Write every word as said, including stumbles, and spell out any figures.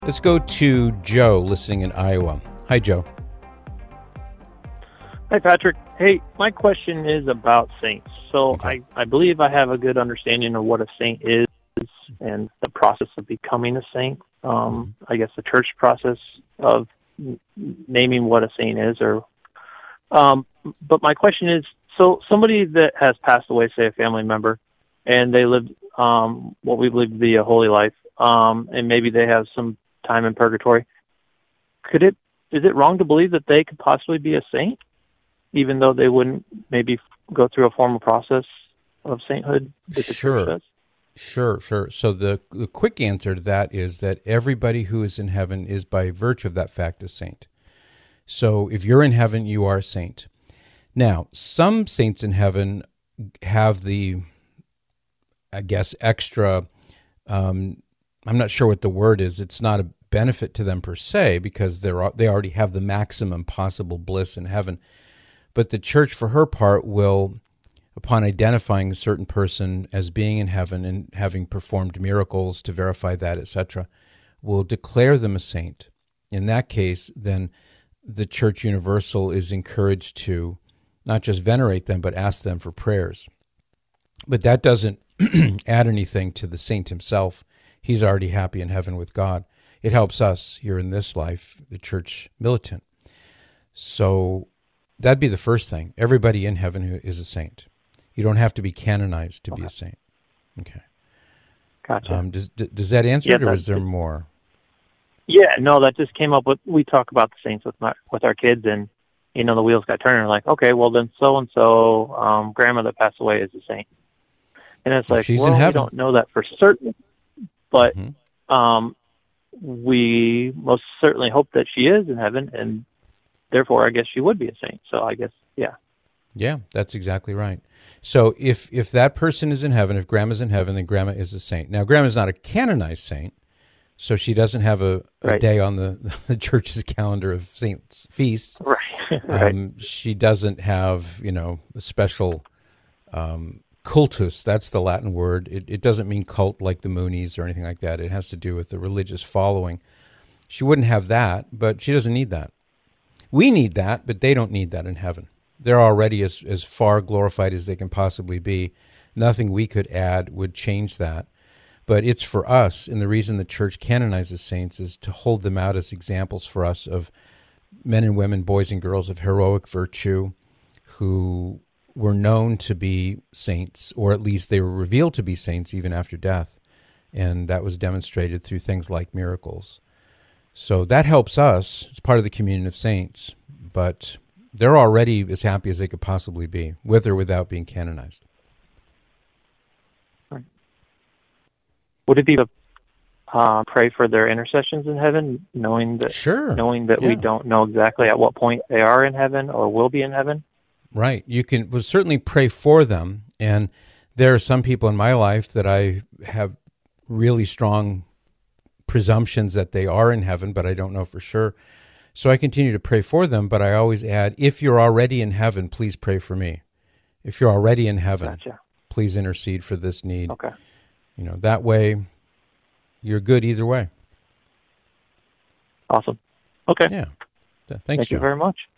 Let's go to Joe, listening in Iowa. Hi, Joe. Hi, Patrick. Hey, my question is about saints. So Okay. I, I believe I have a good understanding of what a saint is and the process of becoming a saint. Um, I guess the church process of n- naming what a saint is. Or, um, but my question is, so somebody that has passed away, say a family member, and they lived um, what we believe to be a holy life, um, and maybe they have some time in purgatory, could it is it wrong to believe that they could possibly be a saint, even though they wouldn't maybe go through a formal process of sainthood that the Sure. church does? Sure, sure. So the, the quick answer to that is that everybody who is in heaven is by virtue of that fact a saint. So if you're in heaven, you are a saint. Now, some saints in heaven have the, I guess, extra, um, I'm not sure what the word is. It's not a benefit to them per se because they're they already have the maximum possible bliss in heaven. But the church, for her part, will, upon identifying a certain person as being in heaven and having performed miracles to verify that, et cetera, will declare them a saint. In that case, then the Church Universal is encouraged to not just venerate them, but ask them for prayers. But that doesn't add anything to the saint himself. He's already happy in heaven with God. It helps us here in this life, the church militant. So that'd be the first thing. Everybody in heaven who is a saint. You don't have to be canonized to Okay. be a saint. Okay. Gotcha. Um, does does that answer Yeah, it, or that- was there more? Yeah, no, that just came up with, we talk about the saints with my, with our kids, and, you know, the wheels got turning. Like, okay, well, then so-and-so, um, grandma that passed away is a saint. And it's like, She's well, in we heaven. don't know that for certain, but Mhm. um, we most certainly hope that she is in heaven, and therefore, I guess she would be a saint. So I guess, yeah. Yeah, that's exactly right. So if if that person is in heaven, if grandma's in heaven, then grandma is a saint. Now, grandma's not a canonized saint, so she doesn't have a, a Right. day on the, the church's calendar of saints feasts. Right, right. Um, she doesn't have, you know, a special um, cultus. That's the Latin word. It, it doesn't mean cult like the Moonies or anything like that. It has to do with the religious following. She wouldn't have that, but she doesn't need that. We need that, but they don't need that in heaven. They're already as, as far glorified as they can possibly be. Nothing we could add would change that. But it's for us, and the reason the church canonizes saints is to hold them out as examples for us of men and women, boys and girls of heroic virtue who were known to be saints, or at least they were revealed to be saints even after death. And that was demonstrated through things like miracles. So that helps us. It's part of the communion of saints. But they're already as happy as they could possibly be, with or without being canonized. Would it be to uh, pray for their intercessions in heaven, knowing that Sure. knowing that Yeah. we don't know exactly at what point they are in heaven or will be in heaven? Right. You can well, certainly pray for them. And there are some people in my life that I have really strong presumptions that they are in heaven, but I don't know for sure. So I continue to pray for them, but I always add, if you're already in heaven, please pray for me. If you're already in heaven, Gotcha. please intercede for this need. Okay. You know, that way you're good either way. Awesome. Okay. Yeah. Th- Thanks, Thank Joe. you very much.